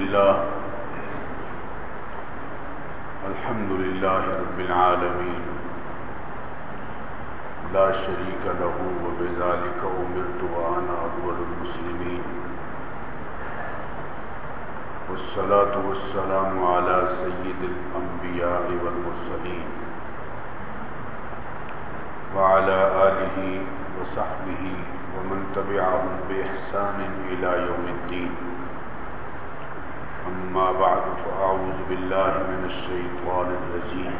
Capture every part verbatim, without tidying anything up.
لله الحمد لله رب العالمين لا شريك له وبذلك أمرت وأنا أول المسلمين والصلاة والسلام على سيد الأنبياء والمرسلين وعلى آله وصحبه ومن تبعهم بإحسان إلى يوم الدين. أما بعد فأعوذ بالله من الشيطان الرجيم.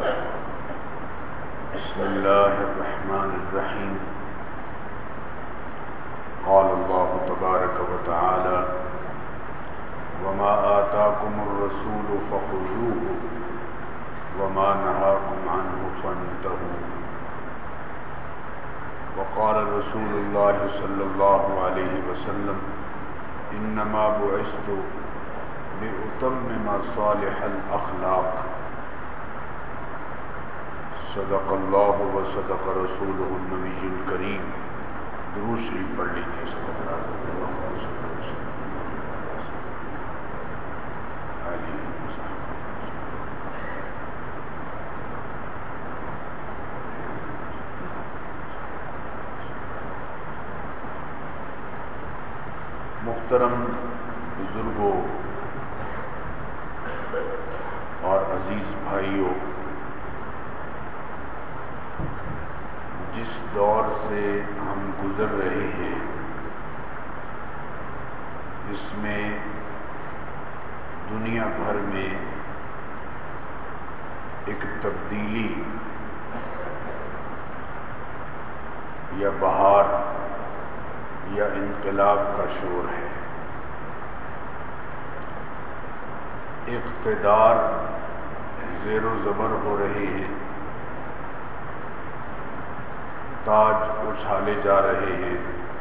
بسم الله الرحمن الرحيم. قال الله تبارك وتعالى: وما آتاكم الرسول فخذوه وما نهاكم عنه فانتهوا. وقال رسول الله صلى الله عليه وسلم: إنما بعثت لأتمم صالح الأخلاق. صدق الله وصدق رسوله النبي الكريم. درود شریف پڑھ لیجیے. صلی اللہ علیہ محترم بزرگوں اور عزیز بھائیوں، جس دور سے ہم گزر رہے ہیں اس میں دنیا بھر میں ایک تبدیلی یا بہار یا انقلاب کا شور ہے. اقتدار زیر و زبر ہو رہے ہیں، تاج اچھالے جا رہے ہیں،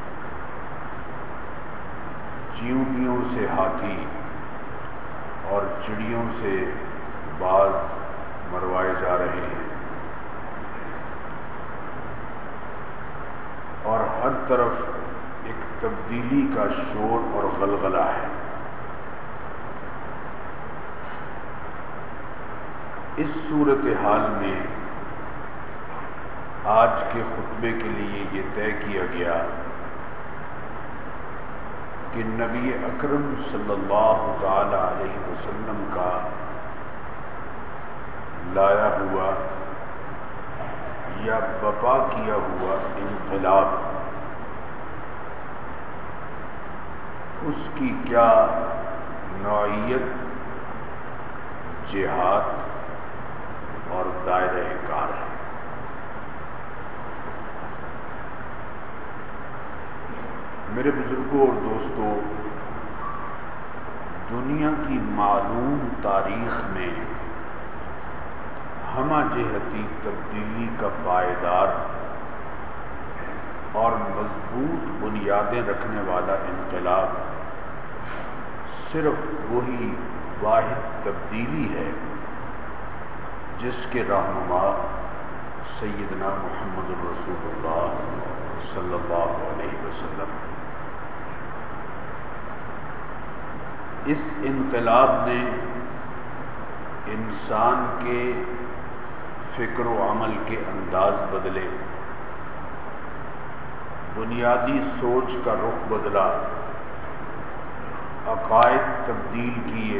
چیونٹیوں سے ہاتھی اور چڑیوں سے باز مروائے جا رہے ہیں، اور ہر طرف ایک تبدیلی کا شور اور غلغلہ ہے. اس صورتحال میں آج کے خطبے کے لیے یہ طے کیا گیا کہ نبی اکرم صلی اللہ تعالی علیہ وسلم کا لایا ہوا یا بپا کیا ہوا انقلاب، اس کی کیا نوعیت، جہاد اور دائرہ کار ہے. میرے بزرگوں اور دوستوں، دنیا کی معلوم تاریخ میں ہمہ جہتی تبدیلی کا پائیدار اور مضبوط بنیادیں رکھنے والا انقلاب صرف وہی واحد تبدیلی ہے جس کے رہنما سیدنا محمد رسول اللہ صلی اللہ علیہ وسلم. اس انقلاب نے انسان کے فکر و عمل کے انداز بدلے، بنیادی سوچ کا رخ بدلا، عقائد تبدیل کیے،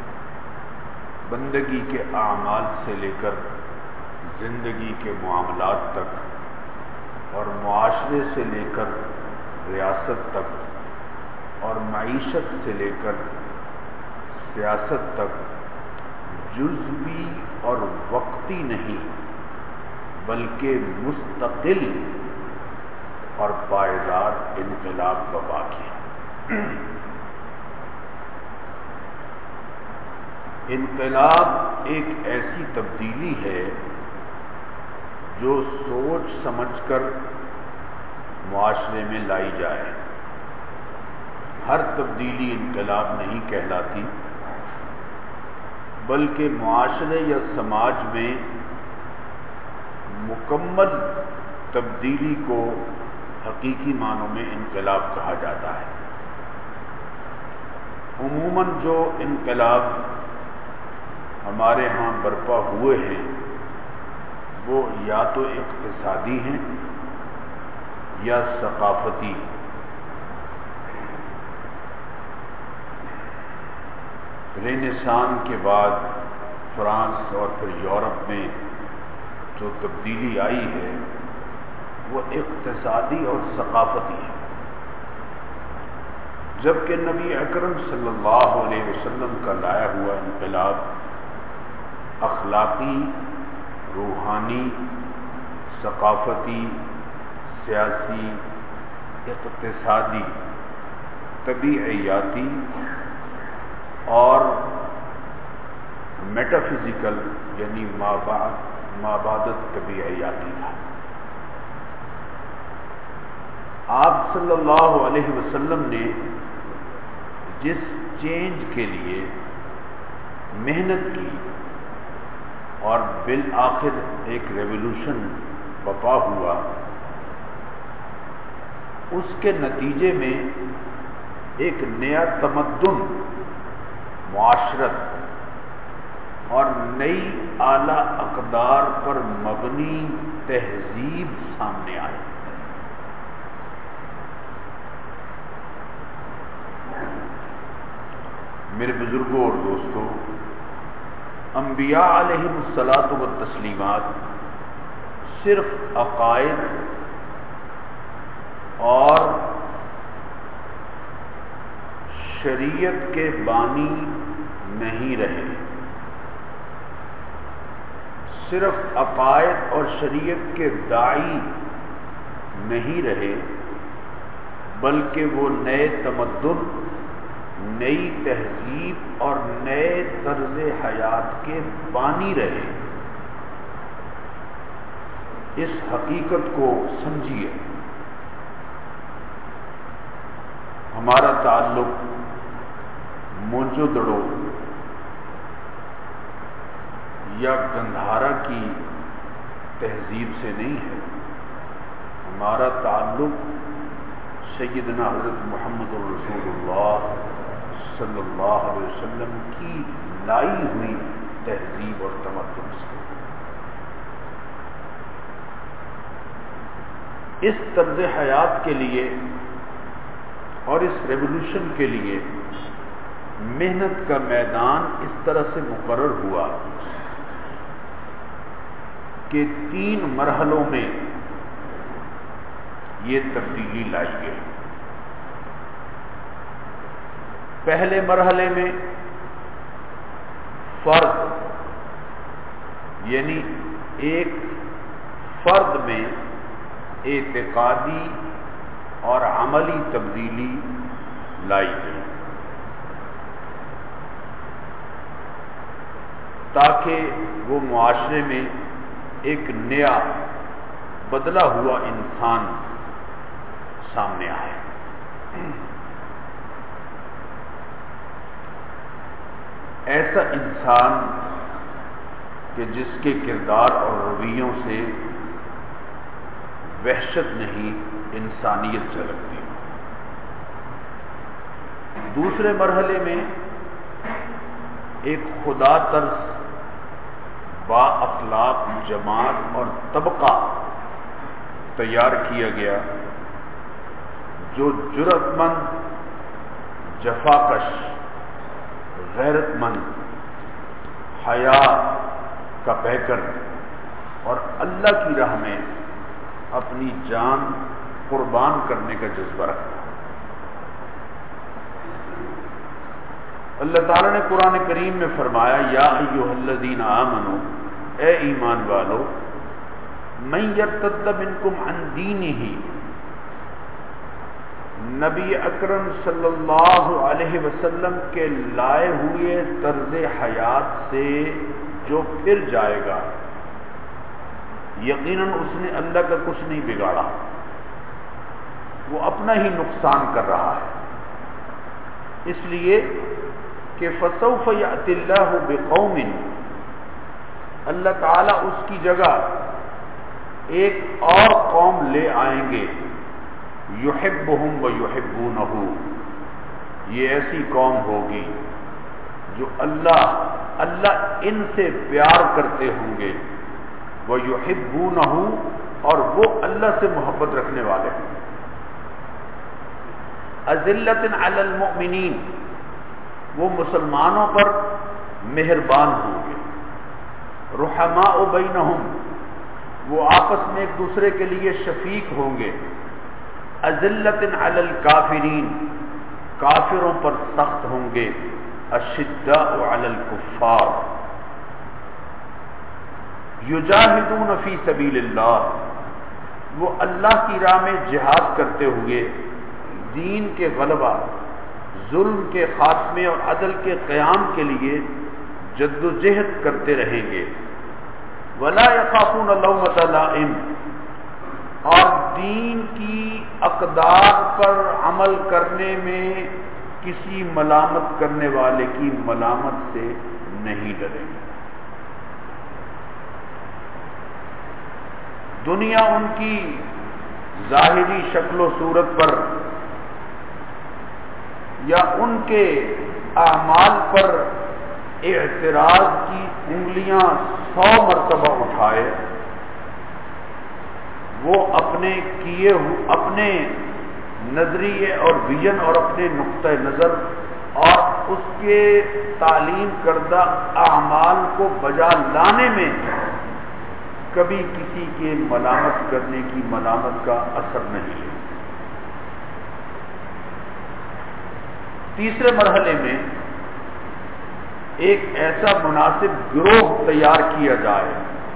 بندگی کے اعمال سے لے کر زندگی کے معاملات تک اور معاشرے سے لے کر ریاست تک اور معیشت سے لے کر سیاست تک جزوی اور وقتی نہیں بلکہ مستقل اور پائیدار انقلاب برپا کیا. انقلاب ایک ایسی تبدیلی ہے جو سوچ سمجھ کر معاشرے میں لائی جائے. ہر تبدیلی انقلاب نہیں کہلاتی، بلکہ معاشرے یا سماج میں مکمل تبدیلی کو حقیقی معنوں میں انقلاب کہا جاتا ہے. عموماً جو انقلاب ہمارے ہاں برپا ہوئے ہیں وہ یا تو اقتصادی ہیں یا ثقافتی. رینیسان کے بعد فرانس اور پھر یورپ میں جو تبدیلی آئی ہے وہ اقتصادی اور ثقافتی ہے، جبکہ نبی اکرم صلی اللہ علیہ وسلم کا لایا ہوا انقلاب اخلاقی، روحانی، ثقافتی، سیاسی، اقتصادی، طبیعیاتی اور میٹافزیکل یعنی مابعدت طبیعیاتی تھا. آپ صلی اللہ علیہ وسلم نے جس چینج کے لیے محنت کی اور بالآخر ایک ریولوشن برپا ہوا، اس کے نتیجے میں ایک نیا تمدن، معاشرت اور نئی اعلیٰ اقدار پر مبنی تہذیب سامنے آئی. میرے بزرگوں اور دوستوں، انبیاء علیہم الصلاۃ والتسلیمات صرف عقائد اور شریعت کے بانی نہیں رہے، صرف عقائد اور شریعت کے داعی نہیں رہے، بلکہ وہ نئے تمدن، نئی تہذیب اور نئے طرز حیات کے بانی رہے. اس حقیقت کو سمجھیے. ہمارا تعلق موجو دڑو یا گندھارا کی تہذیب سے نہیں ہے، ہمارا تعلق سیدنا حضرت محمد الرسول اللہ صلی اللہ علیہ وسلم کی لائی ہوئی تہذیب اور تمدن سے. اس طرز حیات کے لیے اور اس ریولوشن کے لیے محنت کا میدان اس طرح سے مقرر ہوا کہ تین مرحلوں میں یہ تبدیلی لائی گئی. پہلے مرحلے میں فرد یعنی ایک فرد میں اعتقادی اور عملی تبدیلی لائی گئی تاکہ وہ معاشرے میں ایک نیا بدلا ہوا انسان سامنے آئے. ایسا انسان کہ جس کے کردار اور رویوں سے وحشت نہیں، انسانیت جھلکتی. دوسرے مرحلے میں ایک خدا ترس با اخلاق جماعت اور طبقہ تیار کیا گیا جو جرأت مند، جفاکش، غیرت مند، حیا کا پیکر اور اللہ کی راہ میں اپنی جان قربان کرنے کا جذبہ رکھتا. اللہ تعالیٰ نے قرآن کریم میں فرمایا، یا ایھا الذین آمنوا، اے ایمان والو، من یرتد منکم عن دینہ، نبی اکرم صلی اللہ علیہ وسلم کے لائے ہوئے طرز حیات سے جو پھر جائے گا، یقیناً اس نے اللہ کا کچھ نہیں بگاڑا، وہ اپنا ہی نقصان کر رہا ہے. اس لیے کہ فسوف یأتی اللہ بقوم، اللہ تعالیٰ اس کی جگہ ایک اور قوم لے آئیں گے، یحبہم و یحبونہ، یہ ایسی قوم ہوگی جو اللہ اللہ ان سے پیار کرتے ہوں گے، وَيُحِبُّونَهُ اور وہ اللہ سے محبت رکھنے والے ہیں، أَذِلَّةٍ عَلَى الْمُؤْمِنِينَ وہ مسلمانوں پر مہربان ہوں گے، رُحَمَاءُ بَيْنَهُمْ وہ آپس میں ایک دوسرے کے لیے شفیق ہوں گے، أَذِلَّةٍ عَلَى الْكَافِرِينَ کافروں پر سخت ہوں گے، أَشِدَّاءُ عَلَى الْكُفَّارِ یجاہدون فی سبیل اللہ وہ اللہ کی راہ میں جہاد کرتے ہوئے دین کے غلبہ، ظلم کے خاتمے اور عدل کے قیام کے لیے جد و جہد کرتے رہیں گے، ولا یخافون لومۃ لائم اور دین کی اقدار پر عمل کرنے میں کسی ملامت کرنے والے کی ملامت سے نہیں ڈریں گے۔ دنیا ان کی ظاہری شکل و صورت پر یا ان کے اعمال پر اعتراض کی انگلیاں سو مرتبہ اٹھائے، وہ اپنے کیے اپنے نظریے اور ویژن اور اپنے نقطہ نظر اور اس کے تعلیم کردہ اعمال کو بجا لانے میں کبھی کسی کے ملامت کرنے کی ملامت کا اثر نہیں ہے۔ تیسرے مرحلے میں ایک ایسا مناسب گروہ تیار کیا جائے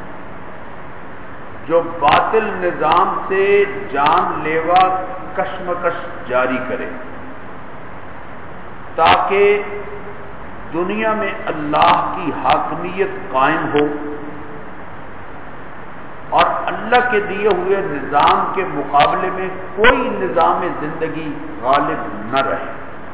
جو باطل نظام سے جان لیوا کشمکش جاری کرے، تاکہ دنیا میں اللہ کی حاکمیت قائم ہو اور اللہ کے دیے ہوئے نظام کے مقابلے میں کوئی نظام زندگی غالب نہ رہے۔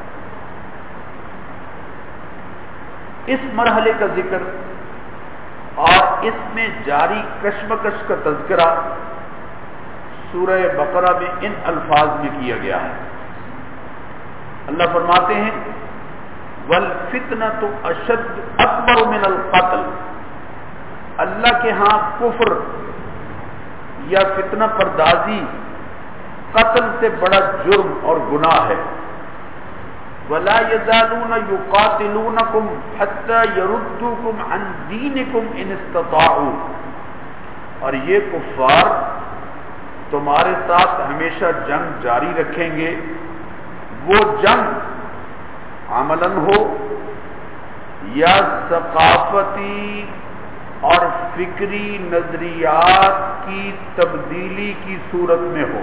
اس مرحلے کا ذکر اور اس میں جاری کشمکش کا تذکرہ سورہ بقرہ میں ان الفاظ میں کیا گیا ہے۔ اللہ فرماتے ہیں وَالْفِتْنَةُ أَشَدُّ أَكْبَرُ مِنَ الْقَتْلِ اللہ کے ہاں کفر یا فتنہ پردازی قتل سے بڑا جرم اور گناہ ہے۔ وَلَا يَزَالُونَ يُقَاتِلُونَكُمْ حَتَّى يَرُدُّوكُمْ عَنْ دِينِكُمْ إِنِ اسْتَطَاعُوا اور یہ کفار تمہارے ساتھ ہمیشہ جنگ جاری رکھیں گے، وہ جنگ عملاً ہو یا ثقافتی اور فکری نظریات کی تبدیلی کی صورت میں ہو۔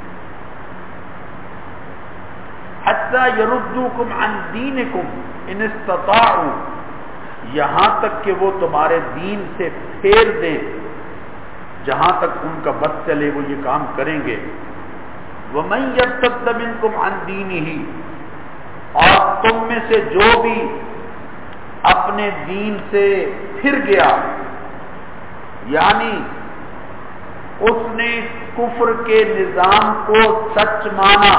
حتی یردوکم عن دینکم ان استطاعوا یہاں تک کہ وہ تمہارے دین سے پھیر دیں، جہاں تک ان کا بس چلے وہ یہ کام کریں گے۔ وَمَن يَرْتَدَّ مِنْكُمْ عَنْ دِينِهِ اور تم میں سے جو بھی اپنے دین سے پھر گیا، یعنی اس نے کفر کے نظام کو سچ مانا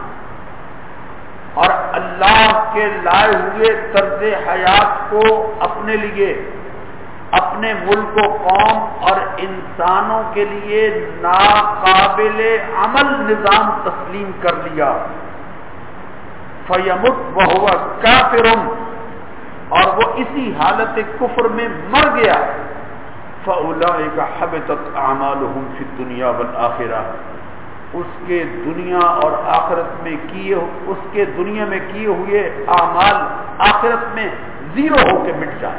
اور اللہ کے لائے ہوئے طرز حیات کو اپنے لیے، اپنے ملک و قوم اور انسانوں کے لیے ناقابل عمل نظام تسلیم کر لیا، فَيَمُتْ وَهُوَ كَافِرٌ اور وہ اسی حالت کفر میں مر گیا، فَأُولَئِكَ حَبِطَتْ أَعْمَالُهُمْ فِي الدُّنْيَا وَالْآخِرَةِ اس کے دنیا اور آخرت میں کیے اس کے دنیا میں کیے ہوئے اعمال آخرت میں زیرو ہو کے مٹ جائیں۔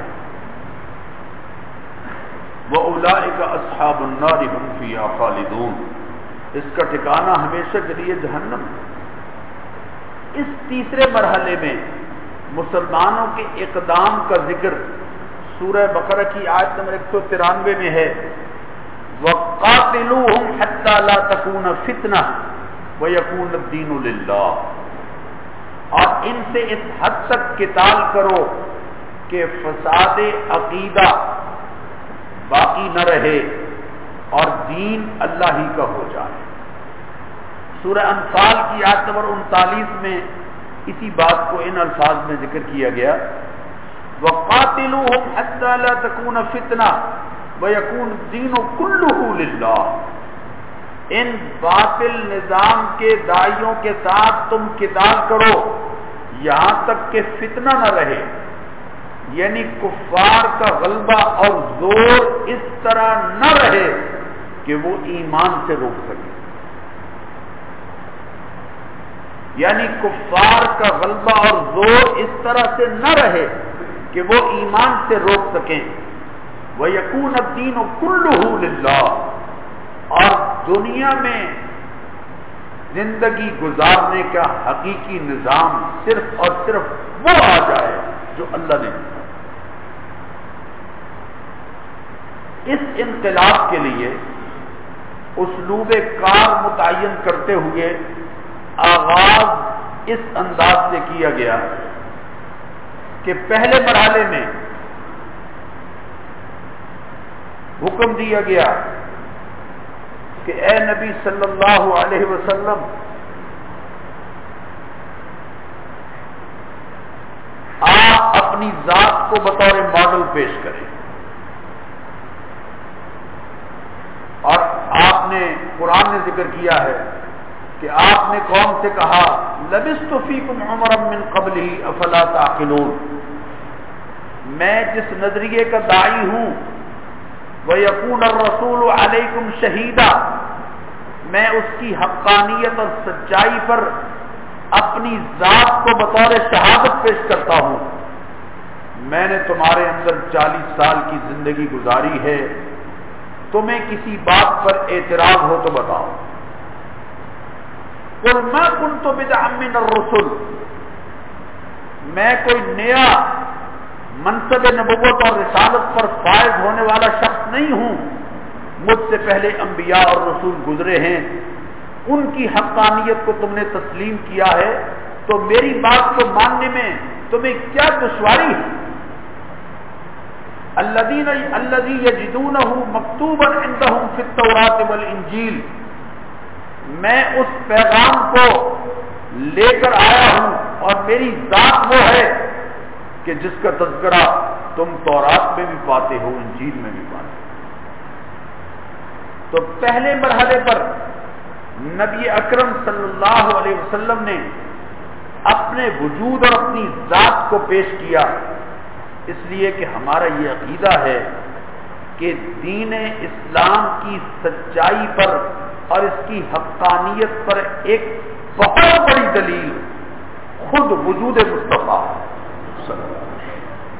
وَأُولَئِكَ أَصْحَابُ النَّارِ هُمْ فِيهَا خَالِدُونَ اس کا ٹھکانہ ہمیشہ کے لیے جہنم۔ اس تیسرے مرحلے میں مسلمانوں کے اقدام کا ذکر سورہ بقرہ کی آیت نمبر ایک سو ترانوے میں ہے، وَقَاتِلُوهُمْ حَتَّى لَا تَكُونَ فِتْنَةٌ وَيَكُونَ الدِّينُ لِلَّهِ اور ان سے اس حد تک قتال کرو کہ فساد عقیدہ باقی نہ رہے اور دین اللہ ہی کا ہو جائے۔ سورہ انفال کی آیت نمبر انتالیس میں اسی بات کو ان الفاظ میں ذکر کیا گیا، وَقَاتِلُوهُمْ حَتَّى لَا تَكُونَ فِتْنَةٌ وَيَكُونَ الدِّينُ كُلُّهُ لِلَّهِ۔ ان باطل نظام کے داعیوں کے ساتھ تم قتال کرو یہاں تک کہ فتنہ نہ رہے، یعنی کفار کا غلبہ اور زور اس طرح نہ رہے کہ وہ ایمان سے روک سکے، یعنی کفار کا غلبہ اور زور اس طرح سے نہ رہے کہ وہ ایمان سے روک سکیں، وَيَكُونَ الدِّينُ كُلُّهُ لِلَّهِ، اور دنیا میں زندگی گزارنے کا حقیقی نظام صرف اور صرف وہ آ جائے جو اللہ نے دیا۔ اس انقلاب کے لیے اسلوب کار متعین کرتے ہوئے آغاز اس انداز سے کیا گیا کہ پہلے مرحلے میں حکم دیا گیا کہ اے نبی صلی اللہ علیہ وسلم آپ اپنی ذات کو بطور ماڈل پیش کریں، اور آپ نے قرآن نے ذکر کیا ہے کہ آپ نے قوم سے کہا لبثت فیکم عمرا من قبلہ افلا تعقلون، میں جس نظریے کا داعی ہوں وَيَكُونَ الرَّسُولُ عَلَيْكُمْ شَهِيدًا، میں اس کی حقانیت اور سچائی پر اپنی ذات کو بطور شہادت پیش کرتا ہوں، میں نے تمہارے اندر چالیس سال کی زندگی گزاری ہے، تمہیں کسی بات پر اعتراض ہو تو بتاؤ۔ قُلْ مَا كُنْتُ بِدْعًا مِّنَ الرُّسُلِ، میں کوئی نیا منصب نبوت اور رسالت پر فائز ہونے والا شخص نہیں ہوں، مجھ سے پہلے انبیاء اور رسول گزرے ہیں، ان کی حقانیت کو تم نے تسلیم کیا ہے، تو میری بات کو ماننے میں تمہیں کیا دشواری ہے؟ الذین الذی یجدونہ مکتوبا عندہم فی التوراۃ والانجیل، میں اس پیغام کو لے کر آیا ہوں اور میری ذات وہ ہے کہ جس کا تذکرہ تم تورات میں بھی پاتے ہو، انجیل میں بھی پاتے ہو۔ تو پہلے مرحلے پر نبی اکرم صلی اللہ علیہ وسلم نے اپنے وجود اور اپنی ذات کو پیش کیا، اس لیے کہ ہمارا یہ عقیدہ ہے کہ دین اسلام کی سچائی پر اور اس کی حقانیت پر ایک بہت بڑی دلیل خود وجود مصطفیٰ صلی اللہ علیہ وسلم۔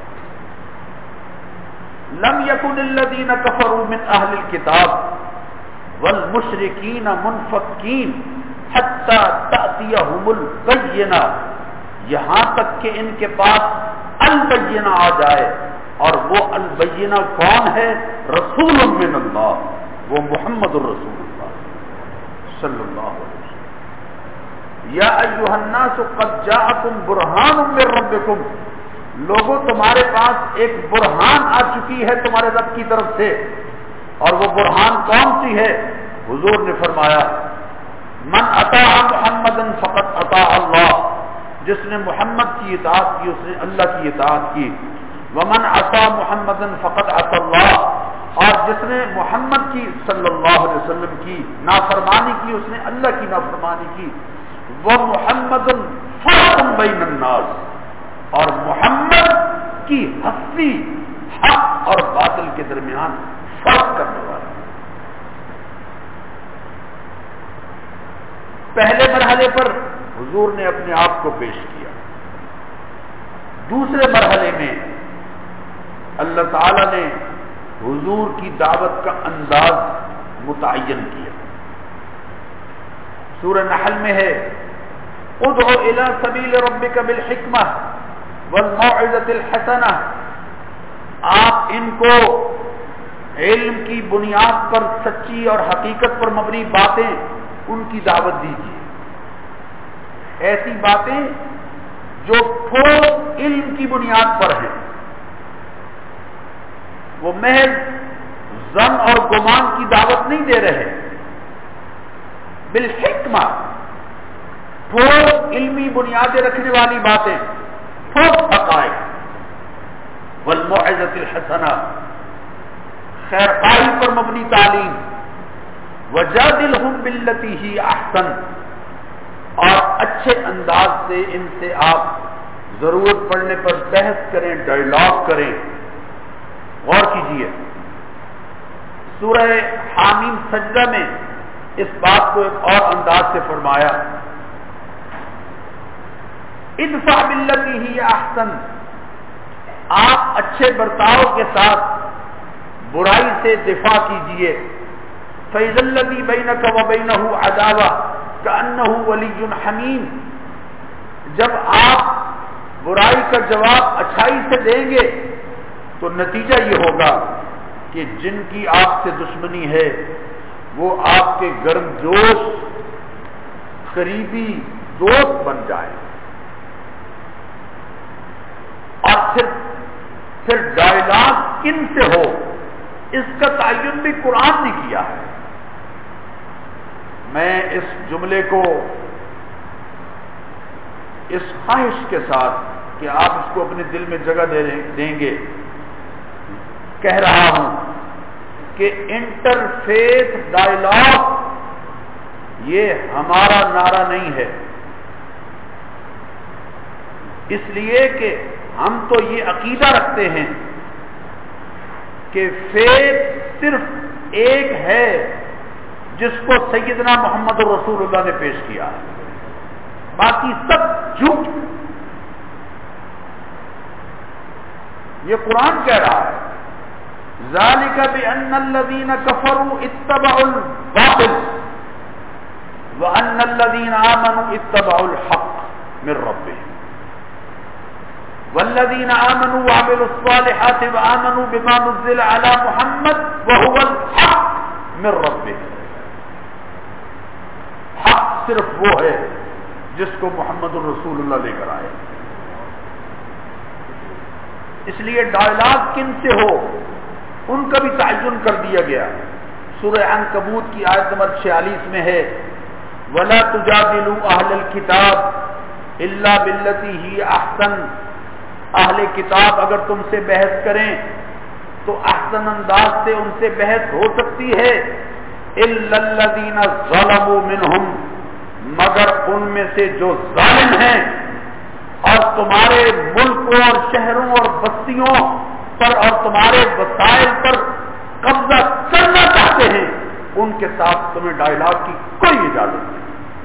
لم یکن الذین کفروا من اہل الکتاب والمشرکین منفکین حتی تأتیہم البینہ، یہاں تک کہ ان کے پاس البینہ آ جائے، اور وہ البینہ کون ہے؟ رسول من اللہ، وہ محمد الرسول اللہ صلی اللہ علیہ وسلم۔ یا ایھا الناس قد جاءکم برہان من ربکم، لوگوں تمہارے پاس ایک برہان آ چکی ہے تمہارے رب کی طرف سے، اور وہ برہان کون سی ہے؟ حضور نے فرمایا من اطاع محمدا فقد اطاع اللہ، جس نے محمد کی اطاعت کی اس نے اللہ کی اطاعت کی، ومن عصى محمدا فقد عصى اللہ، اور جس نے محمد کی صلی اللہ علیہ وسلم کی نافرمانی کی اس نے اللہ کی نافرمانی کی، ومحمد فرق بین الناس، اور محمد کی ہستی حق اور باطل کے درمیان فرق کرنے والا۔ پہلے مرحلے پر حضور نے اپنے آپ کو پیش کیا، دوسرے مرحلے میں اللہ تعالی نے حضور کی دعوت کا انداز متعین کیا۔ سورہ نحل میں ہے ادعو الی سبیل ربک بالحکمہ والموعظۃ الحسنہ، آپ ان کو علم کی بنیاد پر سچی اور حقیقت پر مبنی باتیں ان کی دعوت دیجیے، ایسی باتیں جو ٹھوس علم کی بنیاد پر ہیں، وہ محض ظن اور گمان کی دعوت نہیں دے رہے، بالحکمہ ٹھوس علمی بنیادیں رکھنے والی باتیں، ٹھوس حقائق، والموعظۃ الحسنہ، خیر خواہی پر مبنی تعلیم، وجادلہم باللتی ہی احسن، اور اچھے انداز سے ان سے آپ ضرورت پڑنے پر بحث کریں، ڈائلاگ کریں۔ غور کیجیے، سورہ حامیم سجدہ میں اس بات کو ایک اور انداز سے فرمایا، ادفع باللتی ہی احسن، آپ اچھے برتاؤ کے ساتھ برائی سے دفاع کیجیے، فَإِذَا الَّذِي بَيْنَكَ وَبَيْنَهُ عَدَاوَةٌ كَأَنَّهُ وَلِيٌّ حَمِيمٌ، جب آپ برائی کا جواب اچھائی سے دیں گے تو نتیجہ یہ ہوگا کہ جن کی آپ سے دشمنی ہے وہ آپ کے گرم جوش قریبی دوست بن جائے، اور پھر پھر ڈائلاگ کن سے ہو اس کا تعین بھی قرآن نے کیا ہے۔ میں اس جملے کو اس خواہش کے ساتھ کہ آپ اس کو اپنے دل میں جگہ دیں گے کہہ رہا ہوں کہ انٹرفیتھ ڈائلاگ یہ ہمارا نعرہ نہیں ہے، اس لیے کہ ہم تو یہ عقیدہ رکھتے ہیں کہ فیتھ صرف ایک ہے جس کو سیدنا محمد رسول اللہ نے پیش کیا، باقی سب جھوٹ۔ یہ قرآن کہہ رہا ہے، ذالک بأن الذین کفروا اتبعوا الباطل وأن الذین آمنوا اتبعوا الحق من ربهم والذین آمنوا وعملوا الصالحات وآمنوا بما نزل على محمد وهو الحق من ربهم۔ حق صرف وہ ہے جس کو محمد الرسول اللہ لے کر آئے، اس لیے ڈائلاگ کن سے ہو ان کا بھی تعین کر دیا گیا۔ سورہ عنکبوت کی آیت نمبر چھیالیس میں ہے، وَلَا تُجَادِلُوا أَهْلَ الْكِتَابِ إِلَّا بِالَّتِي هِيَ أَحْسَنُ، اہل کتاب اگر تم سے بحث کریں تو احسن انداز سے ان سے بحث ہو سکتی ہے، إِلَّا الَّذِينَ ظَلَمُوا مِنْهُمْ، مگر ان میں سے جو ظالم ہیں اور تمہارے ملکوں اور شہروں اور بستیوں پر اور تمہارے وسائل پر قبضہ کرنا چاہتے ہیں، ان کے ساتھ تمہیں ڈائلاگ کی کوئی اجازت نہیں۔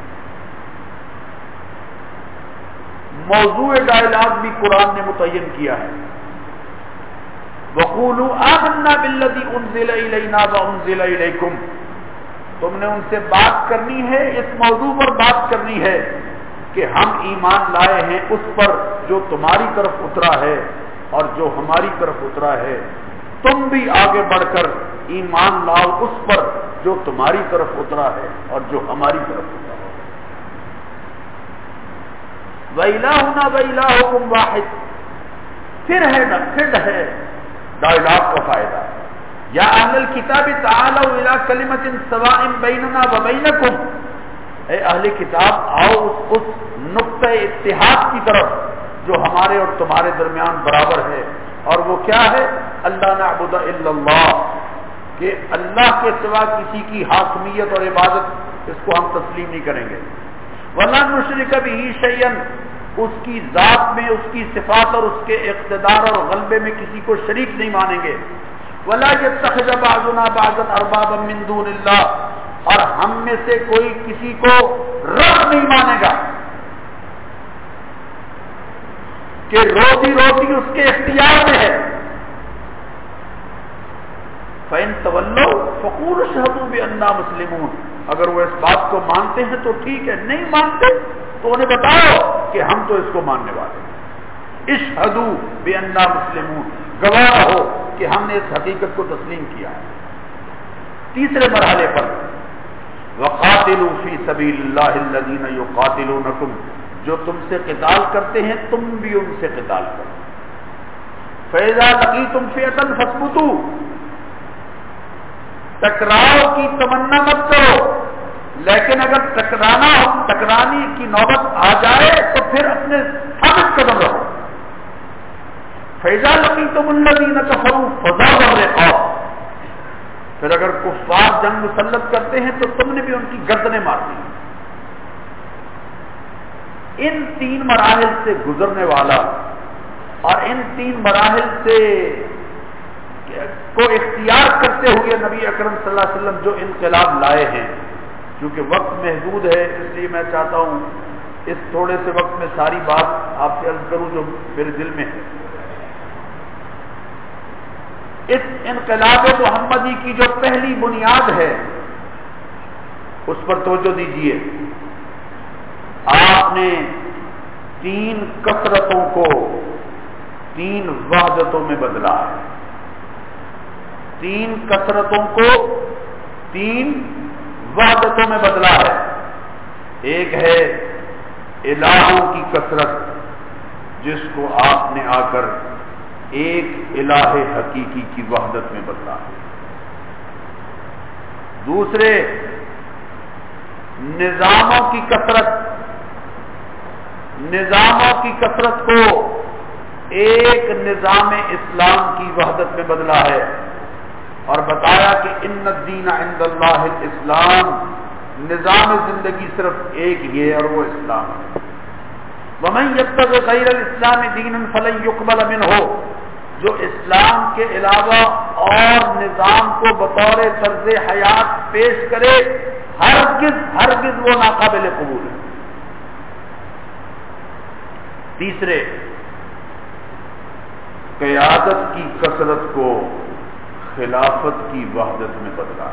موضوع ڈائلاگ بھی قرآن نے متعین کیا ہے، وَقُولُوا آمَنَّا بِالَّذِي أُنزِلَ إِلَيْنَا وَأُنزِلَ إِلَيْكُمْ، تم نے ان سے بات کرنی ہے، اس موضوع پر بات کرنی ہے کہ ہم ایمان لائے ہیں اس پر جو تمہاری طرف اترا ہے اور جو ہماری طرف اترا ہے، تم بھی آگے بڑھ کر ایمان لاؤ اس پر جو تمہاری طرف اترا ہے اور جو ہماری طرف اترا ہے۔ وَإِلَٰهُنَا وَإِلَٰهُكُمْ وَاحِدٌ، پھر ہے نا پھر ہے ڈائلاگ کا فائدہ، یا اہل الکتاب تعالوا الی کلمۃ سواء بیننا وبینکم، اے اہل کتاب آؤ اس, اس نقطۂ اتحاد کی طرف جو ہمارے اور تمہارے درمیان برابر ہے، اور وہ کیا ہے؟ اللہ نعبد الا اللہ، کہ اللہ کے سوا کسی کی حاکمیت اور عبادت اس کو ہم تسلیم نہیں کریں گے، وَلَا نُشْرِكَ بِهِ شَيْئًا، اس کی ذات میں، اس کی صفات اور اس کے اقتدار اور غلبے میں کسی کو شریک نہیں مانیں گے، وَلَا يَتَّخِذَ بَعْضُنَا بَعْضًا أَرْبَابًا مِّن دُونِ اللَّهِ، اور ہم میں سے کوئی کسی کو رب نہیں مانے گا کہ روزی روٹی اس کے اختیار میں ہے۔ فَإِن تَوَلَّوْا فَقُولُوا اشْهَدُوا بِأَنَّا مُسْلِمُونَ، اگر وہ اس بات کو مانتے ہیں تو ٹھیک ہے، نہیں مانتے تو انہیں بتاؤ کہ ہم تو اس کو ماننے والے ہیں۔ اشہدوا بِأَنَّا مُسْلِمُونَ، گواہ ہو کہ ہم نے اس حقیقت کو تسلیم کیا ہے۔ تیسرے مرحلے پر وَقَاتِلُوا فِي سَبِيلِ اللَّهِ الَّذِينَ يُقَاتِلُونَكُمْ، جو تم سے قتال کرتے ہیں تم بھی ان سے قتال کرو۔ فَإِذَا لَقِيتُمْ فِئَةً فَاثْبُتُوا، ٹکراؤ کی تمنا مت کرو، لیکن اگر ٹکرانا ٹکرانے کی نوبت آ جائے تو پھر اپنے ثابت قدم رہو. فَإِذَا لَقِيتُمُ الَّذِينَ كَفَرُوا فَضَرْبَ الرِّقَابِ، پھر اگر کفار جنگ مسلط کرتے ہیں تو تم نے بھی ان کی گردنیں مار دی. ان تین مراحل سے گزرنے والا اور ان تین مراحل سے کو اختیار کرتے ہوئے نبی اکرم صلی اللہ علیہ وسلم جو انقلاب لائے ہیں، کیونکہ وقت محدود ہے اس لیے میں چاہتا ہوں اس تھوڑے سے وقت میں ساری بات آپ سے عرض کروں جو میرے دل میں ہے. اس انقلاب محمدی کی جو پہلی بنیاد ہے اس پر توجہ دیجیے. آپ نے تین کثرتوں کو تین وحدتوں میں بدلا ہے. تین کثرتوں کو تین وحدتوں میں بدلا ہے. ایک ہے الہوں کی کثرت جس کو آپ نے آ کر ایک الہ حقیقی کی وحدت میں بدلا ہے. دوسرے نظاموں کی کثرت نظاموں کی کثرت کو ایک نظام اسلام کی وحدت میں بدلا ہے اور بتایا کہ ان الدین عند اللہ الاسلام، نظام زندگی صرف ایک ہی ہے اور وہ اسلام ہے. ومن یبتغ غیر الاسلام دینا فلن یقبل منہ، جو اسلام کے علاوہ اور نظام کو بطور طرز حیات پیش کرے ہرگز ہرگز وہ ناقابل قبول ہے. تیسرے قیادت کی کثرت کو خلافت کی وحدت میں بدلا.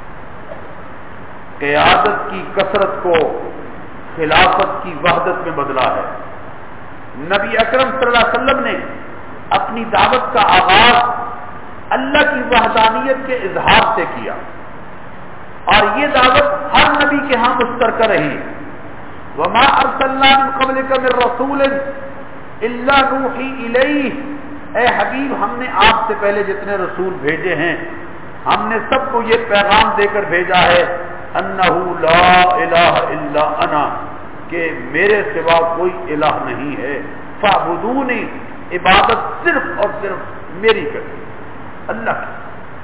قیادت کی کثرت کو خلافت کی وحدت میں بدلا ہے. نبی اکرم صلی اللہ علیہ وسلم نے اپنی دعوت کا آغاز اللہ کی وحدانیت کے اظہار سے کیا اور یہ دعوت ہر نبی کے ہاں مشترکہ رہی. وما ارسلنا من قبلک من رسول الا نوحی الیہ، اے حبیب ہم نے آپ سے پہلے جتنے رسول بھیجے ہیں ہم نے سب کو یہ پیغام دے کر بھیجا ہے انہ لا الہ الا انا، کہ میرے سوا کوئی الہ نہیں ہے. فاعبدونی، عبادت صرف اور صرف میری کریں، اللہ کی.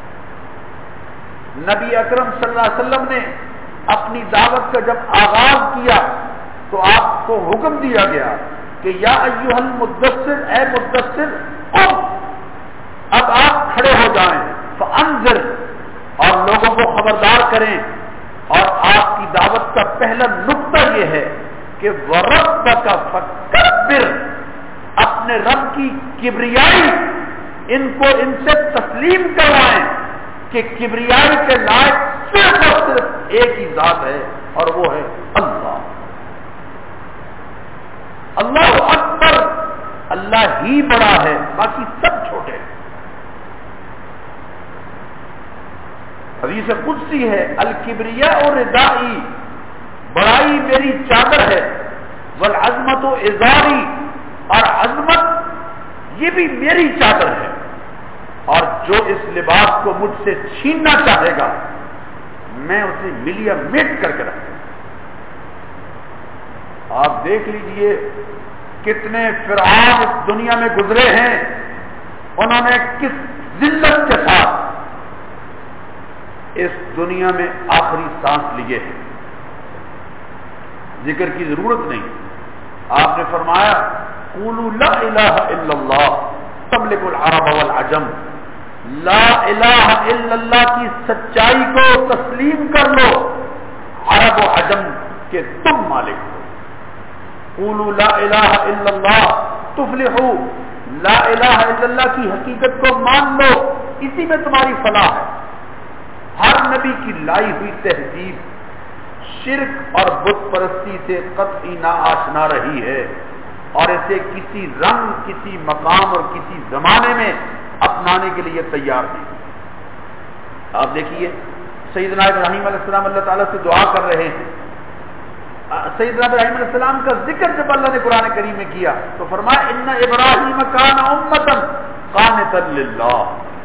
نبی اکرم صلی اللہ علیہ وسلم نے اپنی دعوت کا جب آغاز کیا تو آپ کو حکم دیا گیا کہ یا ایھا المدثر، اے مدثر قم، اب آپ کھڑے ہو جائیں. فانذر، اور لوگوں کو خبردار کریں. اور آپ کی دعوت کا پہلا نقطہ یہ ہے کہ وَرَبَّكَ فَكَبِّرْ، اپنے رب کی کبریائی ان کو ان سے تسلیم کروائیں کہ کبریائی کے لائق صرف اور صرف ایک ہی ذات ہے اور وہ ہے اللہ. اللہ اکبر، اللہ ہی بڑا ہے، باقی سب چھوٹے ہیں. حدیث قدسی ہے الکبریاء ردائی، بڑائی میری چادر ہے، والعظمت ازاری، اور عظمت یہ بھی میری چادر ہے. اور جو اس لباس کو مجھ سے چھیننا چاہے گا میں اسے ملیا میٹ کر کے رکھوں. آپ دیکھ لیجئے کتنے فرعون اس دنیا میں گزرے ہیں، انہوں نے کس ذلت کے ساتھ اس دنیا میں آخری سانس لیے ہیں. ذکر کی ضرورت نہیں. آپ نے فرمایا قولوا لا الہ الا اللہ تملک العرب والعجم، لا الہ الا اللہ کی سچائی کو تسلیم کر لو، عرب و عجم کے تم مالک ہو. قولوا لا الہ الا اللہ تفلحوا، لا الہ الا اللہ کی حقیقت کو مان لو، اسی میں تمہاری فلاح ہے. ہر نبی کی لائی ہوئی تہذیب شرک اور بت پرستی سے قطعی ناآشنا رہی ہے اور اسے کسی رنگ، کسی مقام اور کسی زمانے میں اپنانے کے لیے تیار نہیں. آپ دیکھیے سیدنا ابراہیم علیہ السلام اللہ تعالیٰ سے دعا کر رہے ہیں. سیدنا ابراہیم علیہ السلام کا ذکر جب اللہ نے قرآن کریم میں کیا تو فرمایا ان ابراہیم کان امۃ قانتا للہ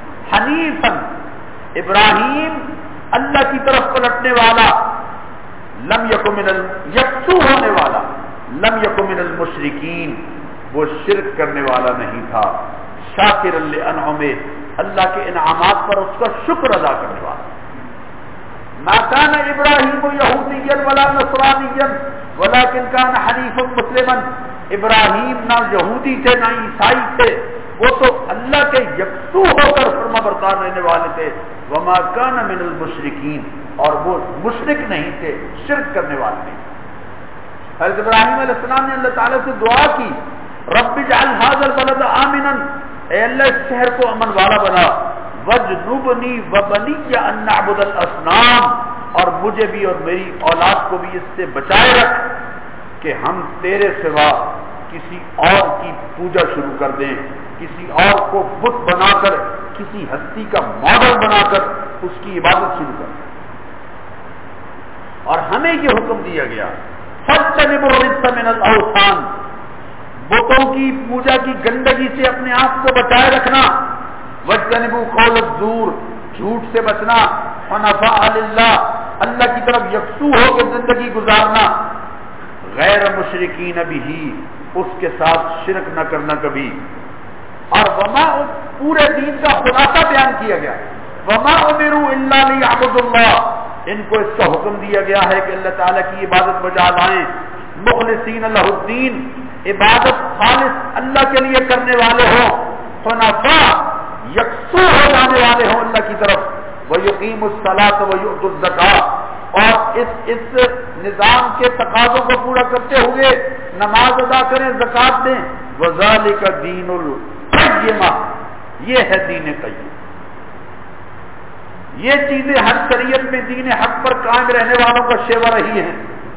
حنیفا، ابراہیم اللہ کی طرف پلٹنے والا، لم یکن من یکسو ہونے والا، لم یکن من المشرکین، وہ شرک کرنے والا نہیں تھا، شاکر لانعمہ، اللہ کے انعامات پر اس کا شکر ادا کرنے والا۔ ما كان ابراہیم یہودیا ولا نصرانیا ولكن كان حنیفا مسلما، ابراہیم نہ یہودی تھے نہ عیسائی تھے، وہ تو اللہ کے یکسو ہو کر فرما بردار رہنے والے تھے۔ وما كان من المشرکین، اور وہ مشرک نہیں تھے، شرک کرنے والے نہیں۔ حضرت ابراہیم علیہ السلام نے اللہ تعالیٰ سے دعا کی، رب اجعل هذا البلد آمنا، اے اللہ اس شہر کو امن والا بنا، وجنبنی وبنی ان نعبد الاصنام، اور مجھے بھی اور میری اولاد کو بھی اس سے بچائے رکھ کہ ہم تیرے سوا کسی اور کی پوجا شروع کر دیں، کسی اور کو بت بنا کر، کسی ہستی کا ماڈل بنا کر اس کی عبادت شروع کر دیں۔ اور ہمیں یہ حکم دیا گیا فاجتنبوا الرجس من الاوثان، بتوں کی پوجا کی گندگی سے اپنے آپ کو بچائے رکھنا، واجتنبوا قول الزور، جھوٹ سے بچنا، حنفاء للہ، اللہ کی طرف یکسو ہو کے زندگی گزارنا، غیر مشرکین بہ، اس کے ساتھ شرک نہ کرنا کبھی۔ اور وما، پورے دین کا خلاصہ بیان کیا گیا، وما امروا الا لیعبدوا اللہ، ان کو اس کا حکم دیا گیا ہے کہ اللہ تعالیٰ کی عبادت بجا لائیں، مخلصین لہ الدین، عبادت خالص اللہ کے لیے کرنے والے ہوں، حنفاء، یکسو ہو جانے والے ہوں اللہ کی طرف، وَيُقِيمُ الصَّلَاةَ وَيُؤْتُ الزَّكَاةَ، اور اس اس نظام کے تقاضوں کو پورا کرتے ہوئے نماز ادا کریں، زکات دیں، وَذَلِكَ دِينُ الْقَيِّمَةِ، یہ ہے دین قیم۔ یہ چیزیں ہر شریعت میں دین حق پر قائم رہنے والوں کا شیوا رہی ہیں۔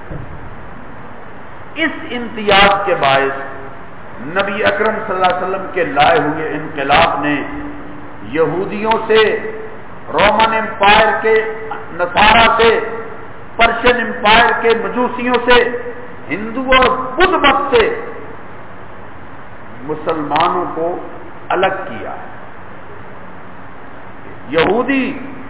اس امتیاز کے باعث نبی اکرم صلی اللہ علیہ وسلم کے لائے ہوئے انقلاب نے یہودیوں سے، رومن امپائر کے نصارہ سے، پرشین امپائر کے مجوسیوں سے، ہندو اور بدھ مت سے مسلمانوں کو الگ کیا ہے۔ یہودی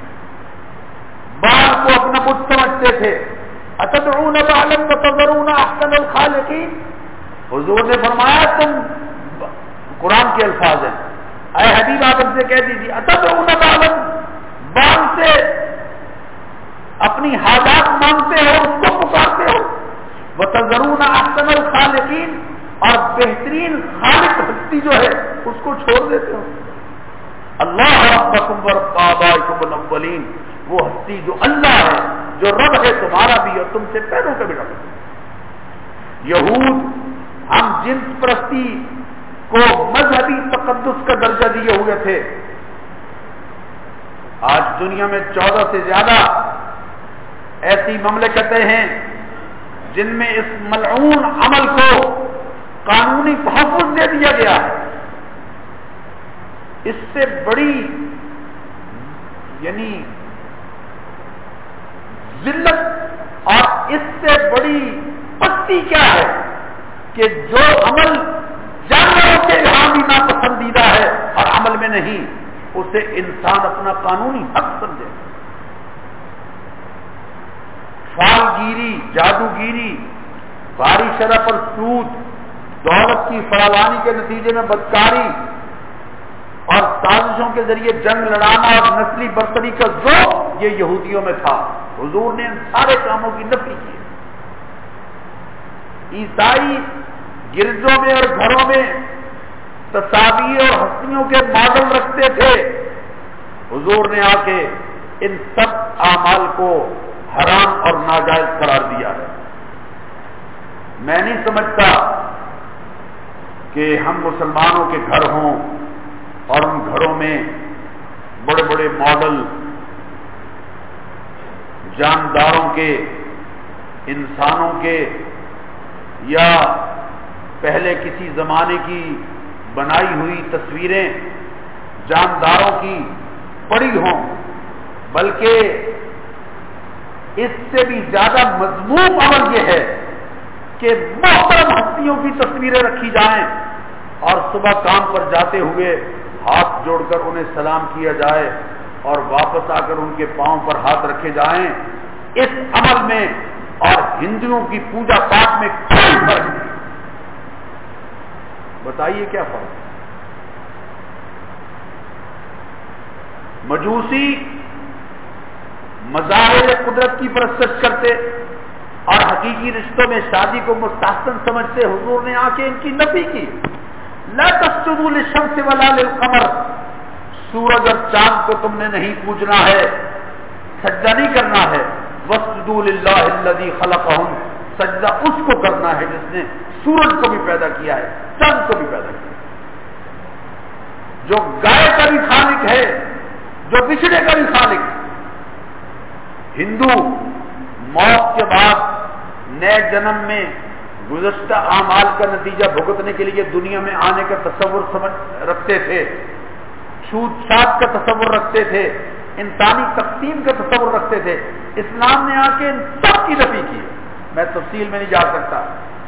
بال کو اپنا بت سمجھتے تھے، اتدعون بعلا وتذرون احسن الخالقین، حضور نے فرمایا، تم، قرآن کے الفاظ ہیں، اے حبیب آپ ان سے کہہ دیجیے، اتدعون بعلا، بال سے اپنی حاجات مانگتے ہو، اس کو پکارتے ہو، وتذرون احسن الخالقین، اور بہترین خالق ہستی جو ہے اس کو چھوڑ دیتے ہو۔ اللہ ربکم ورب آبائکم الاولین، وہ ہستی جو اللہ ہے، جو رب ہے تمہارا بھی اور تم سے پہلوں کا بھی رب ہے۔ یہود ہم جنس پرستی کو مذہبی تقدس کا درجہ دیے ہوئے تھے، آج دنیا میں چودہ سے زیادہ ایسی مملکتیں ہیں جن میں اس ملعون عمل کو قانونی تحفظ دے دیا گیا ہے۔ اس سے بڑی یعنی ذلت اور اس سے بڑی پستی کیا ہے کہ جو عمل جانوروں کے یہاں بھی ناپسندیدہ ہے اور عمل میں نہیں، اسے انسان اپنا قانونی حق سمجھے۔ فال گیری، جادوگیری، بھاری شرح پر سود، دولت کی فراوانی کے نتیجے میں بدکاری اور سازشوں کے ذریعے جنگ لڑانا اور نسلی برتری کا ذوق، یہ یہودیوں میں تھا۔ حضور نے ان سارے کاموں کی نفی کی۔ عیسائی گرجوں میں اور گھروں میں تصاویر اور ہستیوں کے ماڈل رکھتے تھے، حضور نے آ کے ان سب اعمال کو حرام اور ناجائز قرار دیا ہے۔ میں نہیں سمجھتا کہ ہم مسلمانوں کے گھر ہوں اور ان گھروں میں بڑے بڑے ماڈل جانداروں کے، انسانوں کے، یا پہلے کسی زمانے کی بنائی ہوئی تصویریں جانداروں کی پڑی ہوں، بلکہ اس سے بھی زیادہ مذموم عمل یہ ہے کہ محترم ہستیوں کی تصویریں رکھی جائیں اور صبح کام پر جاتے ہوئے ہاتھ جوڑ کر انہیں سلام کیا جائے اور واپس آ کر ان کے پاؤں پر ہاتھ رکھے جائیں۔ اس عمل میں اور ہندوؤں کی پوجا پاٹ میں کوئی فرق نہیں. بتائیے کیا فرق ہے؟ مجوسی مظاہر قدرت کی پرستش کرتے اور حقیقی رشتوں میں شادی کو مستحسن سمجھتے. حضور نے آ کے ان کی نفی کی. لا تسجدوا للشمس ولا للقمر، سورج اور چاند کو تم نے نہیں پوجنا ہے، سجدہ نہیں کرنا ہے. واسجدوا للہ الذی خلقہم، سجدہ اس کو کرنا ہے جس نے سورج کو بھی پیدا کیا ہے، چاند کو بھی پیدا کیا ہے، جو گائے کا بھی خالق ہے، جو بچڑے کا بھی خالق ہے. ہندو موت کے بعد نئے جنم میں گزشتہ اعمال کا نتیجہ بھگتنے کے لیے دنیا میں آنے کا تصور سمجھ رکھتے تھے، چھوت چھات کا تصور رکھتے تھے، انسانی تقسیم کا تصور رکھتے تھے. اسلام نے آ کے ان سب کی نفی کی. میں تفصیل میں نہیں جا سکتا.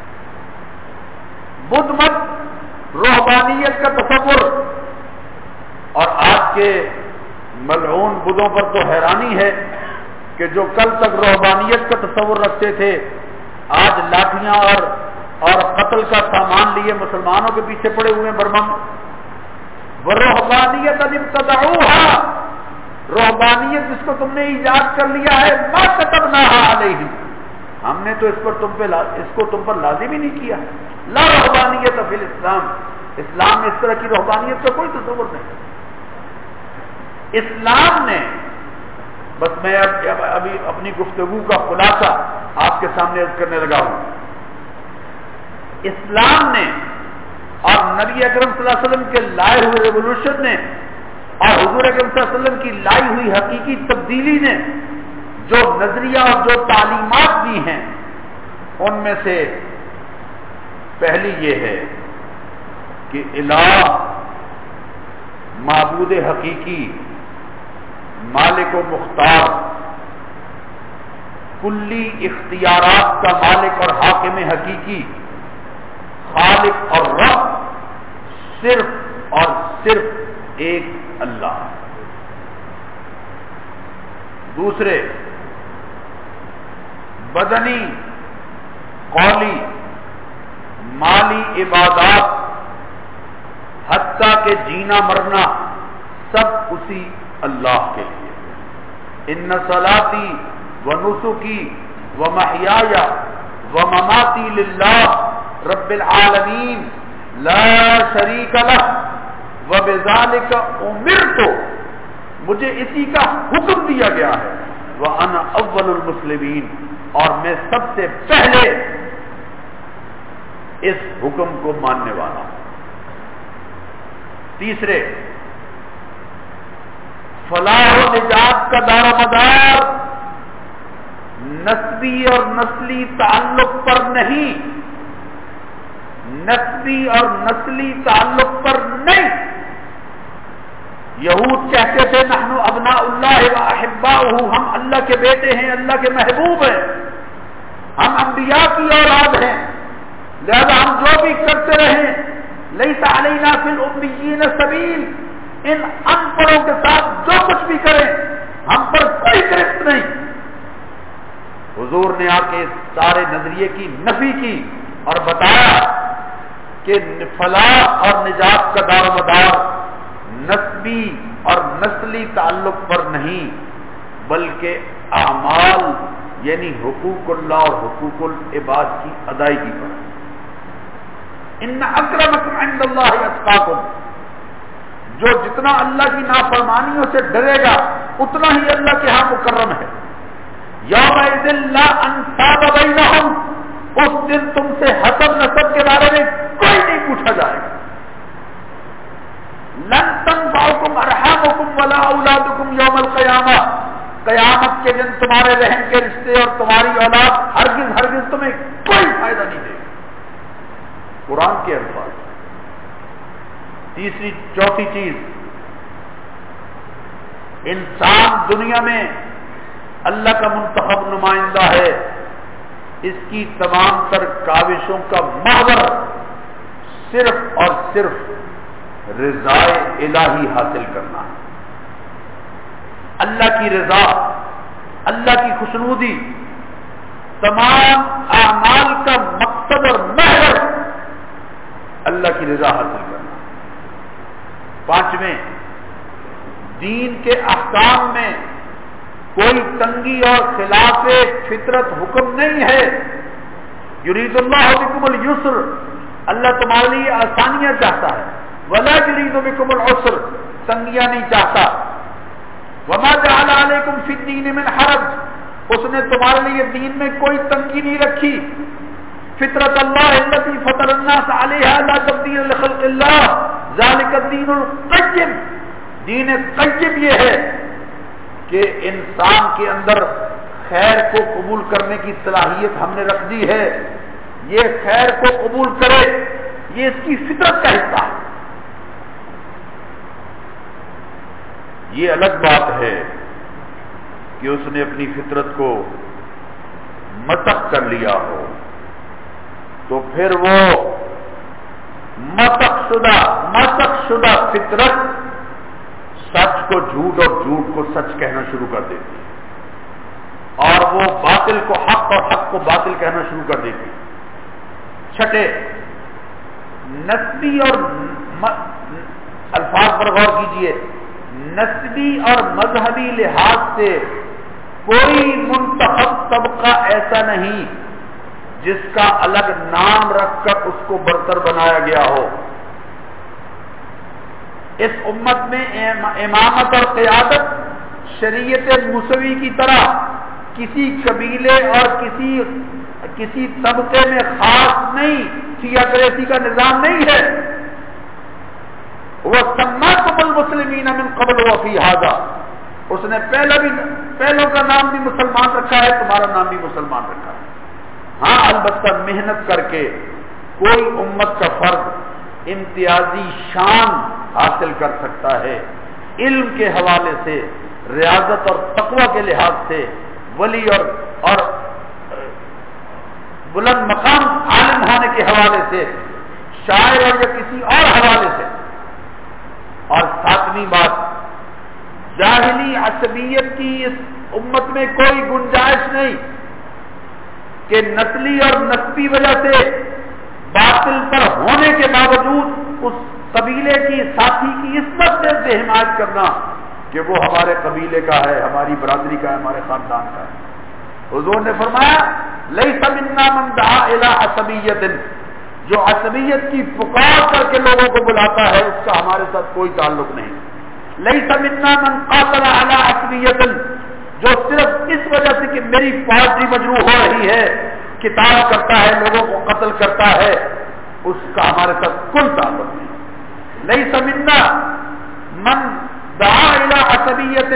بدھ مت روحانیت کا تصور، اور آج کے ملعون بدھوں پر تو حیرانی ہے کہ جو کل تک روحانیت کا تصور رکھتے تھے آج لاٹھیاں اور اور قتل کا سامان لیے مسلمانوں کے پیچھے پڑے ہوئے برمم. وَالرُّهْبَانِيَّةَ ابْتَدَعُوهَا، روحانیت جس کو تم نے ایجاد کر لیا ہے، مَا كَتَبْنَاهَا عَلَيْهِمْ، ہم نے تو اس پر تم پہ اس کو تم پر لازم ہی نہیں کیا. لا روحانیت فی الاسلام، اسلام میں اس طرح کی روحانیت کا کوئی تصور نہیں. اسلام نے، بس میں اب ابھی اپنی گفتگو کا خلاصہ آپ کے سامنے عرض کرنے لگا ہوں. اسلام نے اور نبی اکرم صلی اللہ علیہ وسلم کے لائے ہوئے ریولوشن نے اور حضور اکرم صلی اللہ علیہ وسلم کی لائی ہوئی حقیقی تبدیلی نے جو نظریہ اور جو تعلیمات دی ہیں، ان میں سے پہلی یہ ہے کہ الہ معبود حقیقی، مالک و مختار، کلی اختیارات کا مالک اور حاکم حقیقی، خالق اور رب صرف اور صرف ایک اللہ. دوسرے، بدنی، قولی، مالی عبادات حتیٰ کہ جینا مرنا سب اسی اللہ کے لیے. ان صلاتی و نسکی و محیای و مماتی للہ رب العالمین لا شریک لہ و بذالک امرت، مجھے اسی کا حکم دیا گیا ہے. وانا اول المسلمین، اور میں سب سے پہلے اس حکم کو ماننے والا ہوں. تیسرے، فلاح و نجات کا دار و مدار نسبی اور نسلی تعلق پر نہیں، نسبی اور نسلی تعلق پر نہیں. یہود کہتے تھے نحن ابناء اللہ و احباؤہ، ہم اللہ کے بیٹے ہیں، اللہ کے محبوب ہیں، ہم انبیاء کی اولاد ہیں، لہذا ہم جو بھی کرتے رہیں لیس علینا فی الامیین سبیل، ان ان پڑھوں کے ساتھ جو کچھ بھی کریں ہم پر کوئی گرفت نہیں. حضور نے آ کے سارے نظریے کی نفی کی اور بتایا کہ فلاح اور نجات کا دار و مدار نسبی اور نسلی تعلق پر نہیں بلکہ اعمال یعنی حقوق اللہ اور حقوق العباد کی ادائیگی پر. ان اکرمکم عند اللہ اتقاکم، جو جتنا اللہ کی نافرمانیوں سے ڈرے گا اتنا ہی اللہ کے ہاں مکرم ہے. یومئذ لا انساب بینہم، اس دن تم سے حسب نسب کے بارے میں کوئی نہیں پوچھا جائے گا. لن تنفعکم ارحامکم ولا اولادکم یوم القیامہ، قیامت کے دن تمہارے رحم کے رشتے اور تمہاری اولاد ہرگز ہرگز تمہیں کوئی فائدہ نہیں دے گا. قرآن کے الفاظ. تیسری چوتھی چیز، انسان دنیا میں اللہ کا منتخب نمائندہ ہے، اس کی تمام تر کاوشوں کا محور صرف اور صرف رضائے الہی حاصل کرنا ہے. اللہ کی رضا، اللہ کی خوشنودی، تمام اعمال کا مقصد اور محور اللہ کی رضا حاصل کرنا. پانچویں، دین کے احکام میں کوئی تنگی اور خلاف فطرت حکم نہیں ہے. یرید اللہ بکم اليسر، اللہ تمہارے لیے آسانیاں چاہتا ہے. ولا یرید بکم العسر، تنگیاں نہیں چاہتا. وما جعل علیکم فی الدین من حرج، اس نے تمہارے لیے دین میں کوئی تنگی نہیں رکھی. فطرت اللہ التی فطر الناس علیہا لا تبدیل لخلق اللہ ذالک الدین القیم. دین قیم یہ ہے کہ انسان کے اندر خیر کو قبول کرنے کی صلاحیت ہم نے رکھ دی ہے. یہ خیر کو قبول کرے، یہ اس کی فطرت کا حصہ ہے. یہ الگ بات ہے کہ اس نے اپنی فطرت کو مسخ کر لیا ہو، تو پھر وہ مسخ شدہ مسخ شدہ فطرت سچ کو جھوٹ اور جھوٹ کو سچ کہنا شروع کر دیتی ہے، اور وہ باطل کو حق اور حق کو باطل کہنا شروع کر دیتی ہے. چھٹے، نسبی اور الفاظ پر غور کیجئے، نسبی اور مذہبی لحاظ سے کوئی منتخب طبقہ ایسا نہیں جس کا الگ نام رکھ کر اس کو برتر بنایا گیا ہو. اس امت میں امامت اور قیادت شریعت موسوی کی طرح کسی قبیلے اور کسی کسی طبقے میں خاص نہیں، تھیوکریسی کا نظام نہیں ہے. وہ سماکم المسلمین من قبل وفی ھذا، اس نے پہلا بھی پہلوں کا نام بھی مسلمان رکھا ہے، تمہارا نام بھی مسلمان رکھا ہے. ہاں البتہ محنت کر کے کوئی امت کا فرد امتیازی شان حاصل کر سکتا ہے، علم کے حوالے سے، ریاضت اور تقوی کے لحاظ سے، ولی اور اور بلند مقام عالم ہونے کے حوالے سے، شاعر اور یا کسی اور حوالے سے. اور ساتویں بات، جاہلی عصبیت کی اس امت میں کوئی گنجائش نہیں کہ نسلی اور نسبی وجہ سے باطل پر ہونے کے باوجود اس قبیلے کی ساتھی کی عصمت سے حمایت کرنا کہ وہ ہمارے قبیلے کا ہے، ہماری برادری کا ہے، ہمارے خاندان کا ہے. حضور نے فرمایا لیس منا من دعا الی عصبیت، جو عصبیت کی پکار کر کے لوگوں کو بلاتا ہے اس کا ہمارے ساتھ کوئی تعلق نہیں. لیس منا من قاتل علی عصبیت، جو صرف اس وجہ سے کہ میری فوج مجروح ہو رہی ہے کتاب کرتا ہے، لوگوں کو قتل کرتا ہے، اس کا ہمارے ساتھ کوئی تعلق نہیں. لیس منا من دعا الی عصبیت،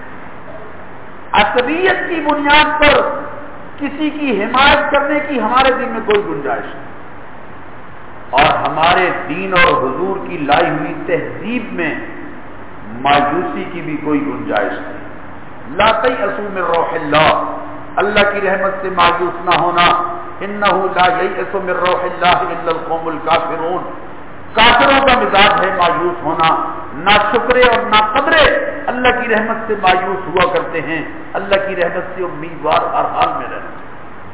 عصبیت کی بنیاد پر کسی کی حمایت کرنے کی ہمارے دین میں کوئی گنجائش نہیں، اور ہمارے دین اور حضور کی لائی ہوئی تہذیب میں مایوسی کی بھی کوئی گنجائش نہیں. لا تیأسوا من روح اللہ، اللہ کی رحمت سے مایوس نہ ہونا. انہ لا ییأس من روح اللہ الا القوم الکافرون، کافروں کا مزاج ہے مایوس ہونا. نہ شکرے اور نہ قدرے اللہ کی رحمت سے مایوس ہوا کرتے ہیں، اللہ کی رحمت سے امیدوار ہر حال میں رہتے ہیں.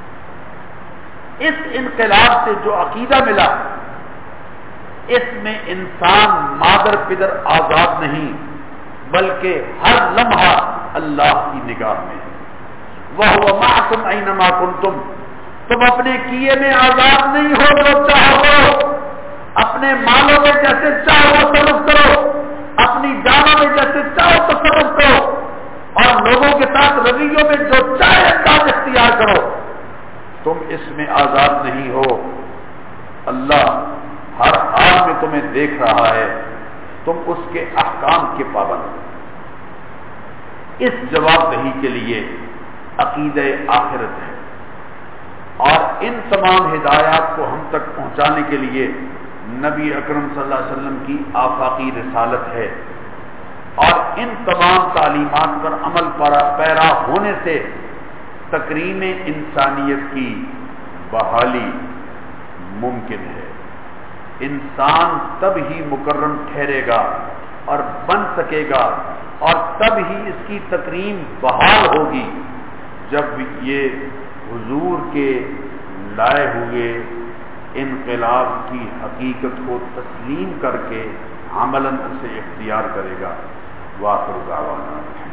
اس انقلاب سے جو عقیدہ ملا، اس میں انسان مادر پدر آزاد نہیں بلکہ ہر لمحہ اللہ کی نگاہ میں ہے. وَهُوَ مَعَكُمْ أَيْنَمَا كُنْتُمْ، تم اپنے کیے میں آزاد نہیں ہو، جو چاہو کرو، اپنے مالوں میں جیسے چاہو تصرف کرو، اپنی جانوں میں جیسے چاہو تصرف کرو، اور لوگوں کے ساتھ رویوں میں جو چاہے انداز اختیار کرو. تم اس میں آزاد نہیں ہو. اللہ ہر حال میں تمہیں دیکھ رہا ہے، تم اس کے احکام کے پابند ہو. اس جواب دہی کے لیے عقیدہ آخرت ہے، اور ان تمام ہدایات کو ہم تک پہنچانے کے لیے نبی اکرم صلی اللہ علیہ وسلم کی آفاقی رسالت ہے، اور ان تمام تعلیمات پر عمل پیرا ہونے سے تکریم انسانیت کی بحالی ممکن ہے. انسان تب ہی مکرم ٹھہرے گا اور بن سکے گا، اور تب ہی اس کی تکریم بحال ہوگی جب یہ حضور کے لائے ہوئے انقلاب کی حقیقت کو تسلیم کر کے عملاً اسے اختیار کرے گا۔ وآخر دعوانا